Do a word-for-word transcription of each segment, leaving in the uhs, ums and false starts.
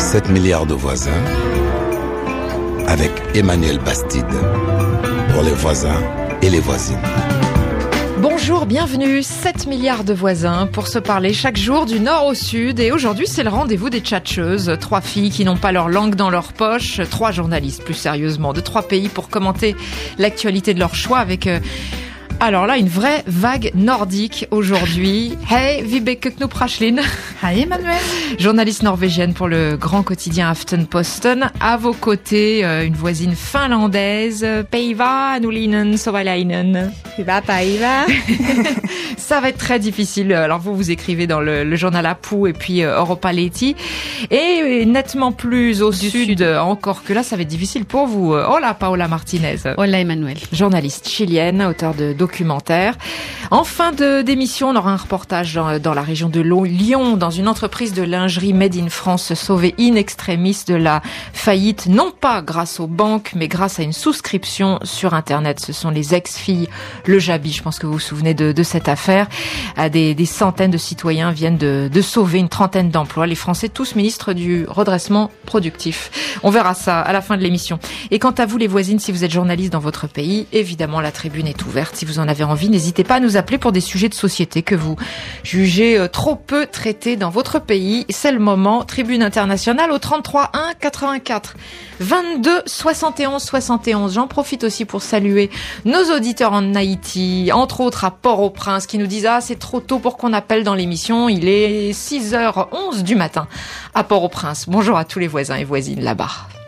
sept milliards de voisins avec Emmanuel Bastide pour les voisins et les voisines. Bonjour, bienvenue, sept milliards de voisins pour se parler chaque jour du nord au sud. Et aujourd'hui, c'est le rendez-vous des tchatcheuses. Trois filles qui n'ont pas leur langue dans leur poche. Trois journalistes, plus sérieusement, de trois pays pour commenter l'actualité de leur choix avec... Euh, Alors là, une vraie vague nordique aujourd'hui. Hey, Vibeke Knop-Raslin. Hi Emmanuel. Journaliste norvégienne pour le grand quotidien Aftenposten. À vos côtés, euh, une voisine finlandaise. Päivä, Nulinen, Sovalainen. Hyvää päivää. Ça va être très difficile. Alors vous, vous écrivez dans le, le journal Apu et puis euh, Europa-Lehti. Et nettement plus au sud, sud, encore que là, ça va être difficile pour vous. Hola, Paola Martinez. Hola, Emmanuel. Journaliste chilienne, auteur de documentaire. En fin de d'émission, on aura un reportage dans, dans la région de Lyon, dans une entreprise de lingerie made in France sauvée in extremis de la faillite, non pas grâce aux banques, mais grâce à une souscription sur Internet. Ce sont les ex-filles Le Jabi. Je pense que vous vous souvenez de, de cette affaire. Des, des centaines de citoyens viennent de, de sauver une trentaine d'emplois. Les Français, tous ministres du redressement productif. On verra ça à la fin de l'émission. Et quant à vous, les voisines, si vous êtes journaliste dans votre pays, évidemment, la tribune est ouverte. Si vous en avez envie, n'hésitez pas à nous appeler pour des sujets de société que vous jugez trop peu traités dans votre pays. C'est le moment. Tribune internationale au trente-trois un quatre-vingt-quatre vingt-deux soixante et onze soixante et onze. J'en profite aussi pour saluer nos auditeurs en Haïti, entre autres à Port-au-Prince, qui nous disent « Ah, c'est trop tôt pour qu'on appelle dans l'émission. Il est six heures onze du matin à Port-au-Prince. » Bonjour à tous les voisins et voisines là-bas.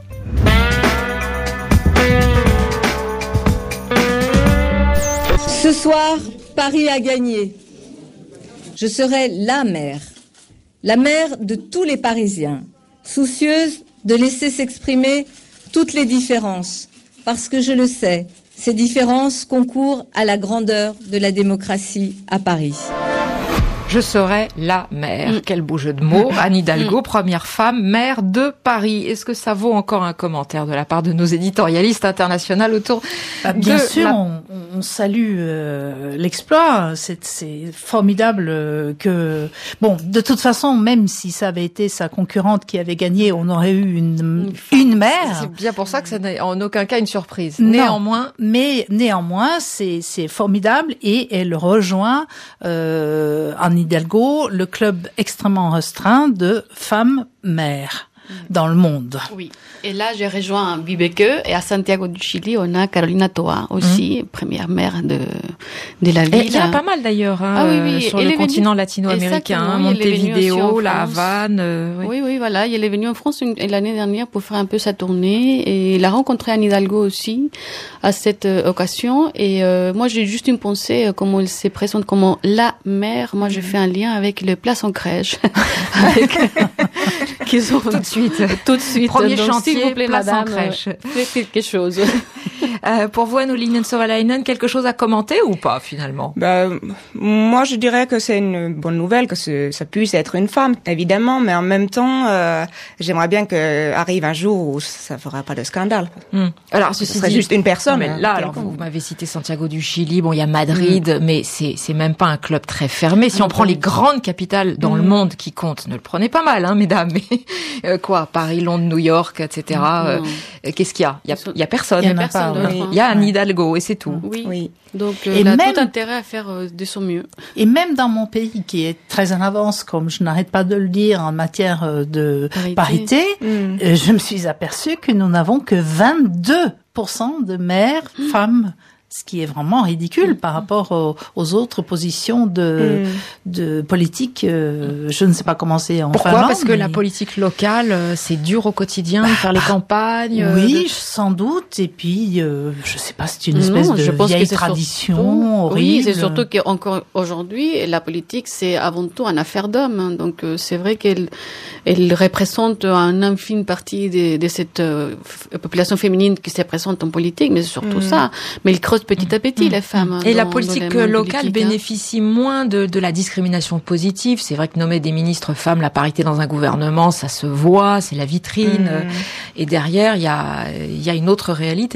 Ce soir, Paris a gagné. Je serai la mère, la mère de tous les Parisiens, soucieuse de laisser s'exprimer toutes les différences, parce que je le sais, ces différences concourent à la grandeur de la démocratie à Paris. Je serai la maire. Mmh. Quel beau jeu de mots. Anne Hidalgo, mmh. première femme maire de Paris. Est-ce que ça vaut encore un commentaire de la part de nos éditorialistes internationaux autour bah, bien de sûr, la... on, on salue euh, l'exploit. C'est, c'est formidable euh, que... Bon, de toute façon, même si ça avait été sa concurrente qui avait gagné, on aurait eu une, une maire. C'est bien pour ça que ça n'est en aucun cas une surprise. Non, néanmoins... Mais néanmoins, c'est, c'est formidable et elle rejoint euh, un Hidalgo, le club extrêmement restreint de femmes mères dans le monde. Oui. Et là, j'ai rejoint Vibeke et à Santiago du Chili, on a Carolina Toa aussi, mmh. première maire de de la ville. Et il y en a pas mal d'ailleurs hein, ah, oui, oui. sur elle le continent venue... latino-américain, Montevideo, La Havane. Euh, oui. oui, oui, voilà. Elle est venue en France une, l'année dernière pour faire un peu sa tournée et elle a rencontré Anne Hidalgo aussi à cette euh, occasion. Et euh, moi, j'ai juste une pensée, euh, comment elle se présente comme la mère. Moi, j'ai fait un lien avec le Place en crèche. avec, qui sont tout de suite. Tout de suite. Premier Donc, chantier, s'il vous plaît, Place madame, en crèche. Faites quelque chose. euh, pour vous, Nulinen Sovalainen, quelque chose à commenter ou pas finalement? Bah, moi, je dirais que c'est une bonne nouvelle que ce, ça puisse être une femme, évidemment, mais en même temps, euh, j'aimerais bien que arrive un jour où ça fera pas de scandale. Hum. Alors, ceci ce serait dit, juste une personne. Mais là, alors vous, vous m'avez cité Santiago du Chili. Bon, il y a Madrid, hum. mais c'est c'est même pas un club très fermé. Si on prend les grandes capitales dans hum. le monde qui comptent, ne le prenez pas mal, hein, mesdames. Mais euh, quoi, Paris, Londres, New York, et cetera. Euh, qu'est-ce qu'il y a? Il y a, il y a personne. Il y a personne. Pas, oui. Il y a Anne Hidalgo et c'est tout. Oui. oui. Donc, euh, et elle a même, tout intérêt à faire euh, de son mieux. Et même dans mon pays, qui est très en avance, comme je n'arrête pas de le dire, en matière de parité, parité mmh. euh, je me suis aperçue que nous n'avons que vingt-deux pour cent de maires mmh. femmes. Ce qui est vraiment ridicule mmh. par rapport aux, aux autres positions de, mmh. de politique. Euh, je ne sais pas comment c'est en Pourquoi Finlande. Parce que mais... la politique locale, c'est dur au quotidien bah, de faire les campagnes. Oui, de... sans doute. Et puis, euh, je sais pas, c'est une espèce non, de je pense vieille que c'est tradition surtout... horrible. Oui, c'est surtout qu'encore aujourd'hui, la politique, c'est avant tout une affaire d'hommes. Hein. Donc, euh, c'est vrai qu'elle elle représente une infime partie de, de cette euh, population féminine qui se présente en politique, mais c'est surtout mmh. ça. Mais elle creuse petit à petit, mmh. les femmes. Et dans, la politique locale politique, bénéficie hein. moins de, de la discrimination positive. C'est vrai que nommer des ministres femmes, la parité dans un gouvernement, ça se voit, c'est la vitrine. Mmh. Et derrière, il y a, il y a une autre réalité.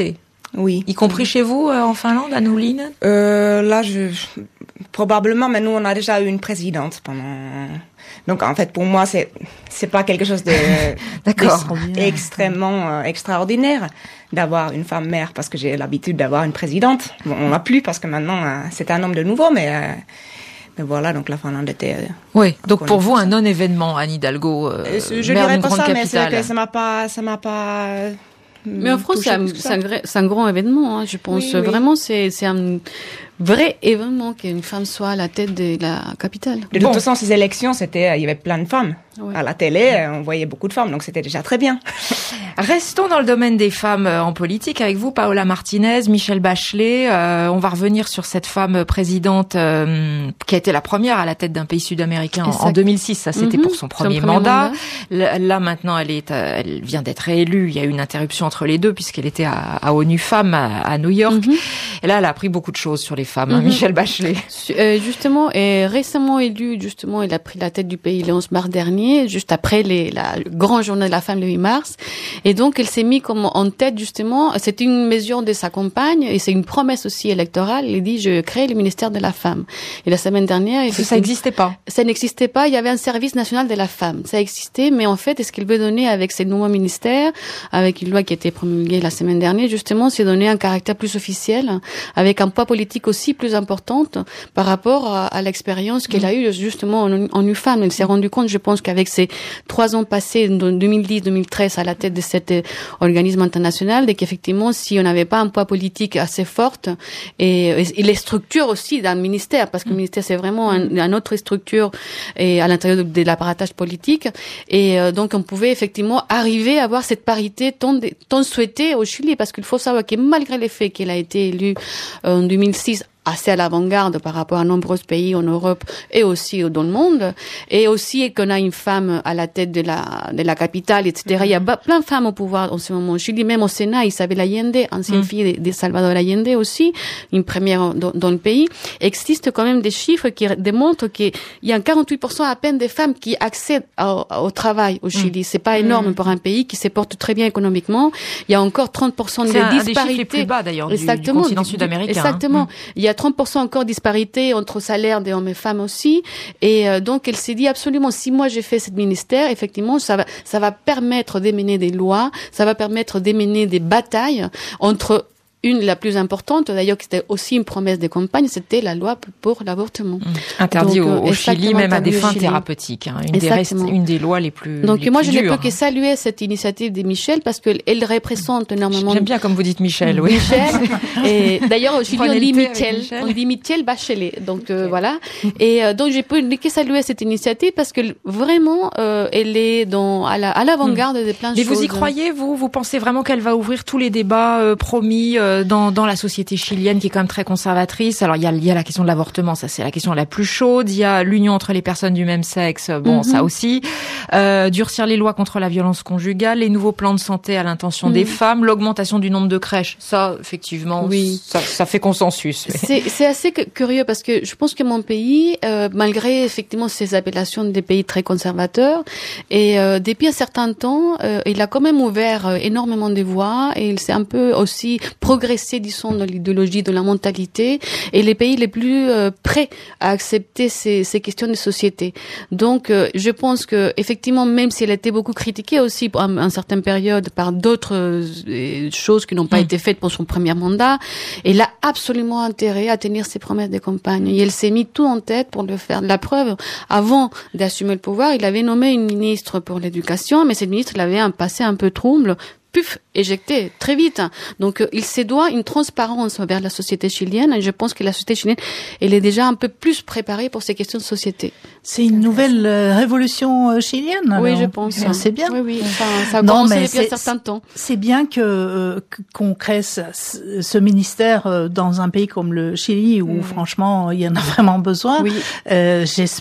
Oui. Y compris chez vous, euh, en Finlande, à Nullinen? Euh, là, je, probablement, mais nous, on a déjà eu une présidente pendant, donc en fait, pour moi, c'est, c'est pas quelque chose de, d'accord, extrêmement euh, extraordinaire d'avoir une femme maire, parce que j'ai l'habitude d'avoir une présidente. Bon, on n'a plus parce que maintenant, euh, c'est un homme de nouveau, mais, euh, mais voilà, donc la Finlande était... Euh, oui, donc pour vous, un non-événement, Anne Hidalgo, euh, je maire dirais d'une pas grande ça, capitale. Mais c'est que ça m'a pas, ça m'a pas. Euh, mais en France, c'est un, c'est, un, c'est un grand événement, hein, je pense. Oui, oui. Vraiment, c'est, c'est un vrai événement qu'une femme soit à la tête de la capitale. De bon. toute façon, ces élections, c'était, il y avait plein de femmes. Ouais. À la télé, on voyait beaucoup de femmes, donc c'était déjà très bien. Restons dans le domaine des femmes en politique avec vous, Paola Martinez, Michelle Bachelet. Euh, on va revenir sur cette femme présidente euh, qui a été la première à la tête d'un pays sud-américain en, en deux mille six. Ça, c'était mm-hmm. pour son premier, son premier mandat. mandat. Là, maintenant, elle est, elle vient d'être réélue. Il y a eu une interruption entre les deux puisqu'elle était à, à ONU Femmes à, à New York. Mm-hmm. Et là, elle a appris beaucoup de choses sur les femmes. Mm-hmm. Hein, Michelle Bachelet. Euh, justement, et récemment élue, justement, elle a pris la tête du pays le onze mars dernier, juste après les, la grande journée de la femme le huit mars. Et donc, elle s'est mise comme en tête, justement, c'est une mesure de sa campagne et c'est une promesse aussi électorale. Elle dit, je crée le ministère de la femme. Et la semaine dernière... Ça n'existait pas. Ça n'existait pas. Il y avait un service national de la femme. Ça existait, mais en fait, est-ce qu'il veut donner avec ces nouveaux ministères, avec une loi qui a été promulguée la semaine dernière, justement, c'est donner un caractère plus officiel, avec un poids politique aussi plus important par rapport à, à l'expérience qu'elle a eue, justement, en, en U F A M. Elle s'est rendue compte, je pense, qu'avec ces trois ans passés, de deux mille dix deux mille treize, à la tête de cet euh, organisme international, et qu'effectivement, si on n'avait pas un poids politique assez fort, et, et, et les structures aussi d'un ministère, parce que le ministère, c'est vraiment un, une autre structure et à l'intérieur de, de l'apparatage politique, et euh, donc on pouvait effectivement arriver à avoir cette parité tant, tant souhaitée au Chili, parce qu'il faut savoir que malgré le fait qu'elle a été élue euh, en deux mille six, assez à l'avant-garde par rapport à nombreux pays en Europe et aussi dans le monde, et aussi qu'on a une femme à la tête de la de la capitale, et cetera. Mm-hmm. Il y a plein de femmes au pouvoir en ce moment. Je dis même au Sénat, Isabel Allende, ancienne mm-hmm. fille de, de Salvador Allende aussi, une première dans, dans le pays. Il existe quand même des chiffres qui démontrent qu'il y a quarante-huit pour cent à peine des femmes qui accèdent au, au travail au Chili. Mm-hmm. C'est pas énorme mm-hmm. pour un pays qui se porte très bien économiquement. Il y a encore trente pour cent de disparités. C'est un des chiffres les plus bas d'ailleurs du, du continent sud-américain. Exactement. Hein. Il y a trente pour cent encore disparité entre salaires des hommes et femmes aussi. Et euh, donc, elle s'est dit absolument, si moi j'ai fait ce ministère, effectivement, ça va, ça va permettre d'émener des lois, ça va permettre d'émener des batailles entre une, la plus importante, d'ailleurs, qui était aussi une promesse de campagne, c'était la loi pour l'avortement. Mmh. Interdit Donc, au, au Chili, même à des fins thérapeutiques. Hein, une, des restes, une des lois les plus Donc, les moi, plus je dures. ne peux que saluer cette initiative de Michel, parce qu'elle représente énormément... J'aime bien comme vous dites Michel, oui. Michel. Et d'ailleurs, au Chili, on dit Michel. Michel. On dit Michel Bachelet. Donc, okay. euh, voilà. Et euh, donc, je peux que saluer cette initiative, parce que vraiment, euh, elle est dans, à, la, à l'avant-garde mmh. de plein de Mais choses. vous y croyez, vous Vous pensez vraiment qu'elle va ouvrir tous les débats euh, promis euh, dans, dans la société société chilienne qui est quand même très conservatrice. Alors il y a, il y a la question de l'avortement, ça c'est la question la plus chaude. Il y a l'union entre les personnes du même sexe, bon mm-hmm. ça aussi. Euh, durcir les lois contre la violence conjugale, les nouveaux plans de santé à l'intention mm. des femmes, l'augmentation du nombre de crèches. Ça effectivement, oui. ça, ça fait consensus. Mais... C'est, c'est assez curieux parce que je pense que mon pays, euh, malgré effectivement ces appellations des pays très conservateurs, et euh, depuis un certain temps, euh, il a quand même ouvert euh, énormément de voies et il s'est un peu aussi progressé, disons, dans l'idéologie, de la mentalité, et les pays les plus euh, prêts à accepter ces, ces questions de société. Donc, euh, je pense que effectivement, même si elle a été beaucoup critiquée aussi pour un, une certaine période par d'autres euh, choses qui n'ont pas mmh. été faites pour son premier mandat, elle a absolument intérêt à tenir ses promesses de campagne. Et elle s'est mis tout en tête pour le faire. La preuve, avant d'assumer le pouvoir, il avait nommé une ministre pour l'éducation, mais cette ministre l'avait un passé un peu trouble, puf, éjecté très vite. Donc, euh, il se doit une transparence vers la société chilienne, et je pense que la société chilienne, elle est déjà un peu plus préparée pour ces questions de société. C'est une nouvelle euh, révolution euh, chilienne. Oui, alors. je pense. C'est, c'est bien. Oui, oui. Enfin, ça a commencé depuis un certain temps. C'est bien que euh, qu'on crée ce, ce ministère euh, dans un pays comme le Chili, où mmh. franchement, il y en a vraiment besoin. Oui. Euh, j'espère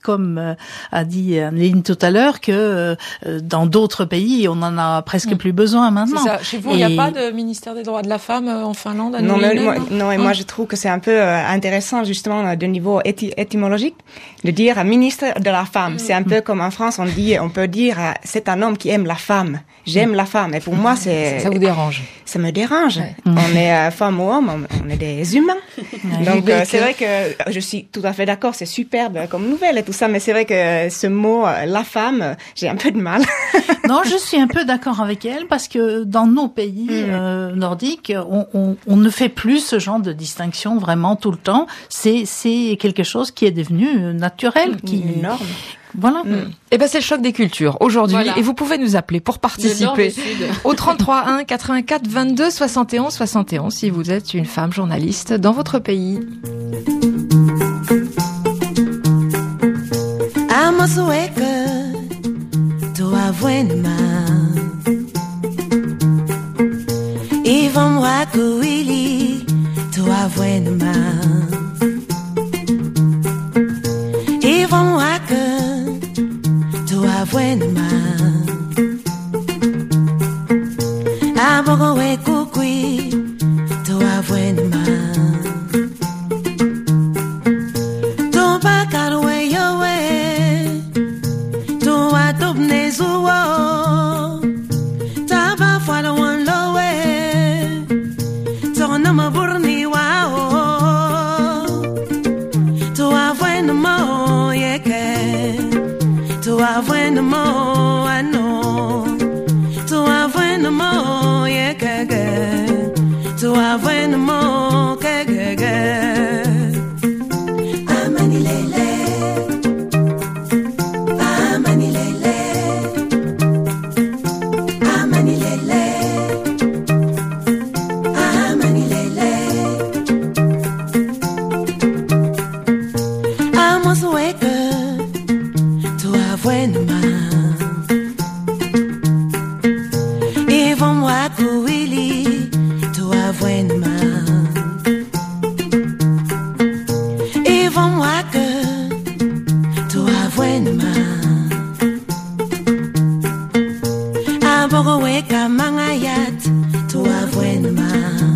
comme euh, a dit Anneline tout à l'heure, que euh, dans d'autres pays, on en a presque mmh. plus besoin maintenant. C'est ça. Chez vous, il n'y a pas de ministère des droits de la femme en Finlande? Non, mais moi, non, et moi, je trouve que c'est un peu euh, intéressant, justement, de niveau éty- étymologique, de dire ministre de la femme. Mmh. C'est un peu comme en France, on dit, on peut dire, euh, c'est un homme qui aime la femme. J'aime mmh. la femme. Et pour moi, c'est... Ça vous dérange? Ça me dérange. Ouais. Mmh. On est euh, femme ou homme, on, on est des humains. Ouais. Donc, euh, c'est vrai que je suis tout à fait d'accord, c'est superbe comme nouvelle et tout ça, mais c'est vrai que ce mot, euh, la femme, j'ai un peu de mal. Non, je suis un peu d'accord avec elle, parce que dans nos pays mmh. euh, nordiques, on, on, on ne fait plus ce genre de distinction vraiment tout le temps. C'est, c'est quelque chose qui est devenu naturel. Qui, Une norme. Voilà. Mmh. Et ben c'est le choc des cultures aujourd'hui, voilà. Et vous pouvez nous appeler pour participer au trente-trois un quatre-vingt-quatre vingt-deux soixante et onze soixante et onze si vous êtes une femme journaliste dans votre pays. Buena abogo we kukui to abuena to bakar we yo we to atop nezuo taba fala wan lo we to na maburni wao to abuena mo yeke to abuena mo ano to abuena mo yeke to abuena mo kege amani lele amani lele amani lele amani lele amos weke to abuena ma Ivom waku wili to abuena ma Ivom waka to abuena ma Abogo weka mangayat to abuena ma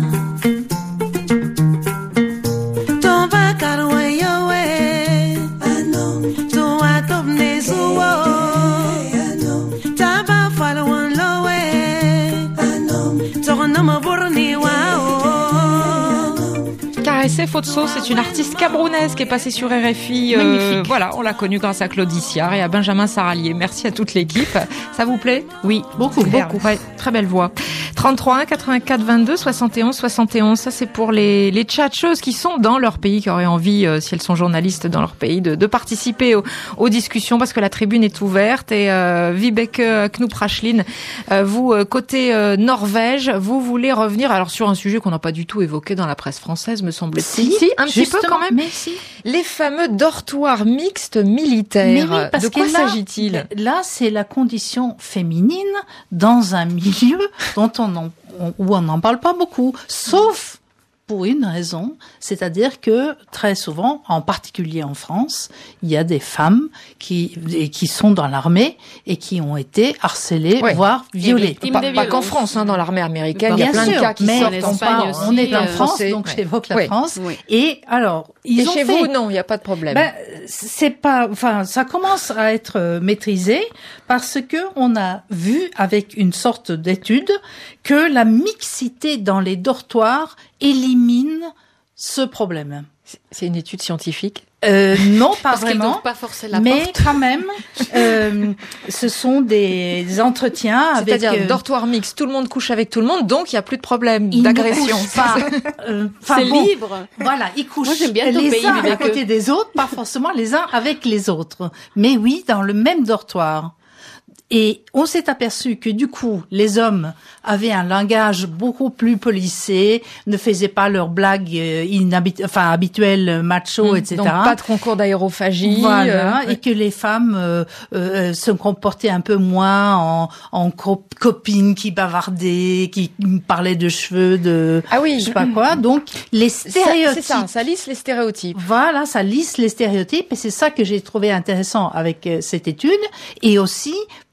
To bakar we yo we ano to atop nezuo ano taba fala wan lo we ano to na maburni wao Caressé Fotso, c'est une artiste camerounaise qui est passée sur R F I. Euh, Magnifique. Voilà, on l'a connue grâce à Claude Issiard et à Benjamin Saralier. Merci à toute l'équipe. Ça vous plaît? Oui, Beaucoup, beaucoup. Ouais, très belle voix. trente-trois un quatre-vingt-quatre vingt-deux soixante et onze soixante et onze. Ça, c'est pour les, les tchatcheuses qui sont dans leur pays, qui auraient envie, euh, si elles sont journalistes dans leur pays, de, de participer aux, aux discussions parce que la tribune est ouverte. Et euh, Vibeke Knup-Rachlin, euh, vous, euh, côté euh, Norvège, vous voulez revenir alors sur un sujet qu'on n'a pas du tout évoqué dans la presse française, me semble-t-il. Si, Si, un petit peu justement, quand même. mais si. Les fameux dortoirs mixtes militaires. Mais oui, parce de quoi que là, s'agit-il? Là, c'est la condition féminine dans un milieu dont on en, on, où on n'en parle pas beaucoup, sauf pour une raison, c'est-à-dire que très souvent, en particulier en France, il y a des femmes qui et qui sont dans l'armée et qui ont été harcelées, Ouais. voire violées. victimes Pas, des pas qu'en violences. France, hein, dans l'armée américaine, il y a Bien plein sûr, de cas qui mais sortent on, en Espagne parle- aussi, on est en euh, France, français, donc ouais. j'évoque la Oui. France. Oui. Et alors, ils Et ont chez fait... vous, non, il n'y a pas de problème. Ben, c'est pas, enfin, ça commence à être euh, maîtrisé parce que on a vu avec une sorte d'étude que la mixité dans les dortoirs élimine ce problème. C'est une étude scientifique. Euh, non, pas Parce qu'elles vraiment. doivent pas forcer la Mais porte. quand même, euh, ce sont des entretiens avec. C'est-à-dire, euh, dortoir mixte, tout le monde couche avec tout le monde, donc il n'y a plus de problème ils ne d'agression. couchent pas. Euh, enfin, C'est bon, libre. Voilà, ils couchent Moi, j'aime bien ton les pays, uns à Vibeke. côté des autres, pas forcément les uns avec les autres. Mais oui, dans le même dortoir. Et on s'est aperçu que du coup, les hommes avaient un langage beaucoup plus policé, ne faisaient pas leurs blagues euh, inhabit- enfin habituelles, macho, mmh, et cetera. Donc pas de concours d'aérophagie. Voilà, euh, et que les femmes euh, euh, se comportaient un peu moins en, en co- copines qui bavardaient, qui parlaient de cheveux, de ah oui, je sais pas quoi. Donc les stéréotypes. C'est ça, ça lisse les stéréotypes. Voilà, ça lisse les stéréotypes, et c'est ça que j'ai trouvé intéressant avec euh, cette étude, et aussi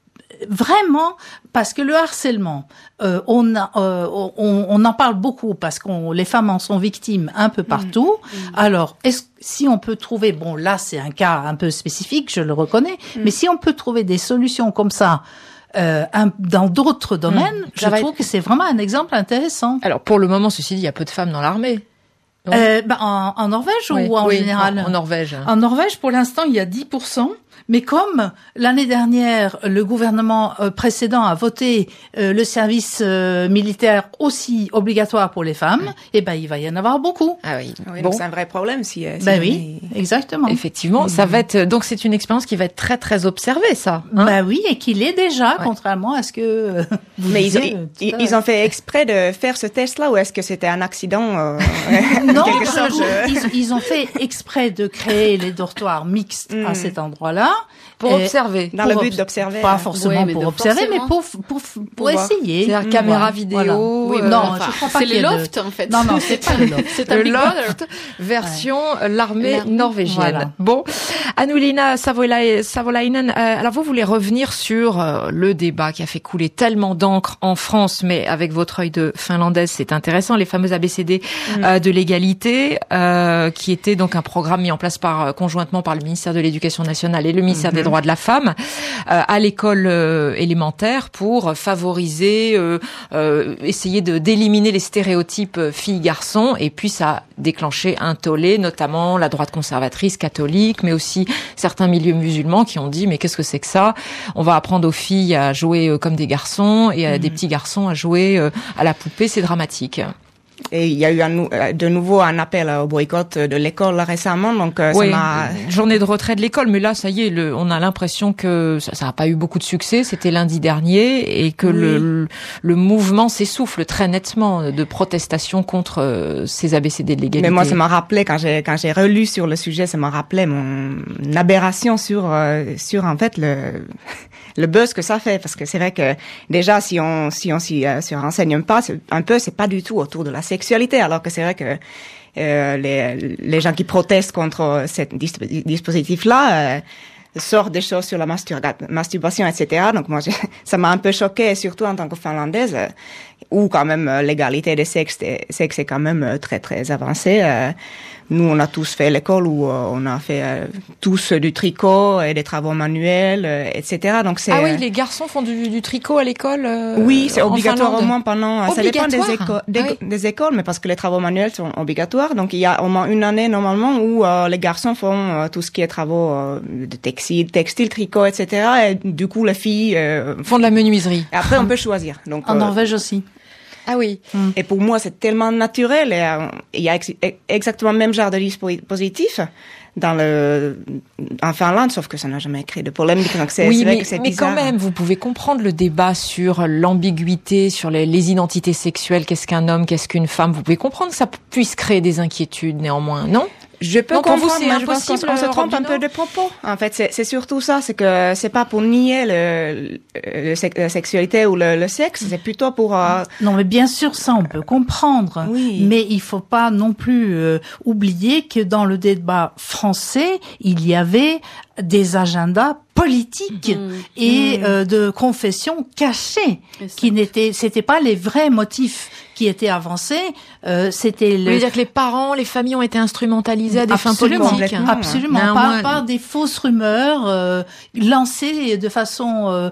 vraiment parce que le harcèlement, euh, on, a, euh, on, on en parle beaucoup parce qu'on les femmes en sont victimes un peu partout. Mmh. Mmh. Alors, est-ce si on peut trouver, bon là c'est un cas un peu spécifique, je le reconnais, mmh. mais si on peut trouver des solutions comme ça. Euh, un, dans d'autres domaines, mmh. je trouve être... que c'est vraiment un exemple intéressant. Alors pour le moment, ceci dit, il y a peu de femmes dans l'armée. Euh, ben, en, en Norvège oui, ou en oui, général? En, en Norvège. En Norvège, pour l'instant, il y a dix pour cent. Mais comme l'année dernière, le gouvernement euh, précédent a voté euh, le service euh, militaire aussi obligatoire pour les femmes, oui. eh ben il va y en avoir beaucoup. Ah oui. oui bon. C'est un vrai problème si. si ben oui, est... exactement. Effectivement, mmh. ça va être donc c'est une expérience qui va être très très observée, ça. Hein ben oui, et qui l'est déjà, ouais. contrairement à ce que. Euh, vous Mais disiez, ils, ont, ils, ils ont fait exprès de faire ce test-là ou est-ce que c'était un accident euh, Non, chose, ils, ils ont fait exprès de créer les dortoirs mixtes mmh. à cet endroit-là. Pour et observer. Dans pour le but d'observer. Pas forcément oui, pour observer, mais pour, pour, pour, pour essayer. C'est-à-dire caméra vidéo. Voilà. Oui, euh, non, enfin, je crois pas c'est qu'il le loft, de... en fait. Non, non, c'est pas le loft. C'est un le Big loft version ouais. l'armée norvégienne. Voilà. Bon. Anulina Savolainen, euh, alors vous voulez revenir sur euh, le débat qui a fait couler tellement d'encre en France, mais avec votre œil de finlandaise, c'est intéressant, les fameux A B C D mm. euh, de l'égalité, euh, qui était donc un programme mis en place par conjointement par le ministère de l'Éducation nationale et le ministère mm-hmm. des Droits de la Femme. Euh, à l'école euh, élémentaire pour favoriser, euh, euh, essayer de d'éliminer les stéréotypes filles-garçons, et puis ça a déclenché un tollé, notamment la droite conservatrice catholique, mais aussi certains milieux musulmans qui ont dit mais qu'est-ce que c'est que ça ? On va apprendre aux filles à jouer euh, comme des garçons et à mmh. des petits garçons à jouer euh, à la poupée, c'est dramatique. Et il y a eu un, de nouveau un appel au boycott de l'école récemment, donc euh, oui, ça m'a... journée de retrait de l'école, mais là, ça y est, le, on a l'impression que ça n'a pas eu beaucoup de succès, c'était lundi dernier, et que oui. le, le mouvement s'essouffle très nettement de protestation contre euh, ces A B C D de l'égalité. Mais moi, ça m'a rappelé, quand j'ai, quand j'ai relu sur le sujet, ça m'a rappelé mon aberration sur, euh, sur en fait, le... le buzz que ça fait, parce que c'est vrai que déjà si on si on s'y euh, se renseigne pas, c'est, un peu c'est pas du tout autour de la sexualité, alors que c'est vrai que euh, les les gens qui protestent contre ce dispositif là euh, sortent des choses sur la masturba- masturbation, et cetera. Donc moi, ça m'a un peu choquée, surtout en tant que Finlandaise, euh, où quand même euh, l'égalité des sexes, sexe est quand même euh, très très avancée. Euh, nous, on a tous fait l'école où euh, on a fait euh, tous du tricot et des travaux manuels, euh, et cetera. Donc c'est ah oui, les garçons font du, du tricot à l'école. Euh, oui, c'est obligatoire au moins pendant. Obligatoire. Ça dépend des écoles, des, ah oui. des écoles, mais parce que les travaux manuels sont obligatoires. Donc il y a au moins une année normalement où euh, les garçons font euh, tout ce qui est travaux euh, de textile, textile, tricot, et cetera. Et du coup, les filles euh, font de la menuiserie. Et après, on peut choisir. Donc en euh, Norvège aussi. Ah oui. Mm. Et pour moi, c'est tellement naturel. Et euh, il y a ex- exactement le même genre de dispositif dans le en Finlande, sauf que ça n'a jamais créé de polémique. Donc c'est, oui, c'est vrai mais, que c'est mais bizarre. quand même, vous pouvez comprendre le débat sur l'ambiguïté, sur les, les identités sexuelles. Qu'est-ce qu'un homme, qu'est-ce qu'une femme ? Vous pouvez comprendre que ça puisse créer des inquiétudes, néanmoins, non ? Je peux Donc, comprendre, pour vous, c'est mais je pense qu'on impossible, on se trompe un Robino peu de propos. En fait, c'est, c'est surtout ça, c'est que c'est pas pour nier le, le, le la sexualité ou le, le sexe, c'est plutôt pour... Euh... Non, mais bien sûr, ça, on peut comprendre. Oui. Mais il faut pas non plus euh, oublier que dans le débat français, il y avait des agendas politiques mmh. et mmh. Euh, de confessions cachées, qui n'étaient, c'était pas les vrais motifs qui étaient avancés, euh, c'était le... Vous voulez dire que les parents, les familles ont été instrumentalisées à des absolument, fins politiques. Absolument, hein. pas, pas des fausses rumeurs euh, lancées de façon euh,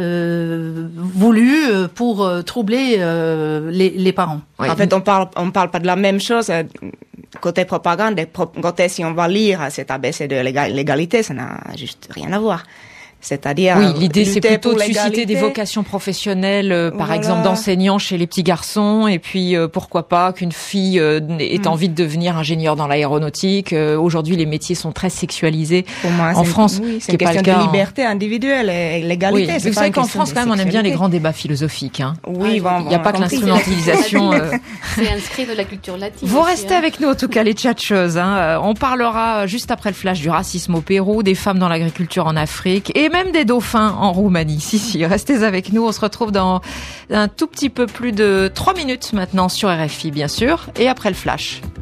euh, voulue pour euh, troubler euh, les, les parents. Oui. En fait, on parle, on parle pas de la même chose euh, côté propagande, et pro- côté si on va lire cet A B C de l'égalité, ça n'a juste rien à voir. c'est-à-dire oui, l'idée c'est plutôt de l'égalité. susciter des vocations professionnelles, euh, par voilà. exemple d'enseignants chez les petits garçons, et puis euh, pourquoi pas qu'une fille euh, ait mmh. envie de devenir ingénieure dans l'aéronautique. Euh, aujourd'hui, les métiers sont très sexualisés Pour moi, en France, oui, c'est une question pas le cas de liberté individuelle et l'égalité. Oui, c'est vous pas savez une qu'en question France, de quand même, on aime bien les sexualité. grands débats philosophiques. Hein. Oui, bon, il n'y a bon, pas que compris. l'instrumentalisation. euh... C'est inscrit de la culture latine. Vous aussi, restez hein. avec nous, en tout cas, les tchatcheuses. Hein. On parlera juste après le flash du racisme au Pérou, des femmes dans l'agriculture en Afrique et même des dauphins en Roumanie. Si, si, restez avec nous. On se retrouve dans un tout petit peu plus de trois minutes maintenant sur R F I, bien sûr, et après le flash.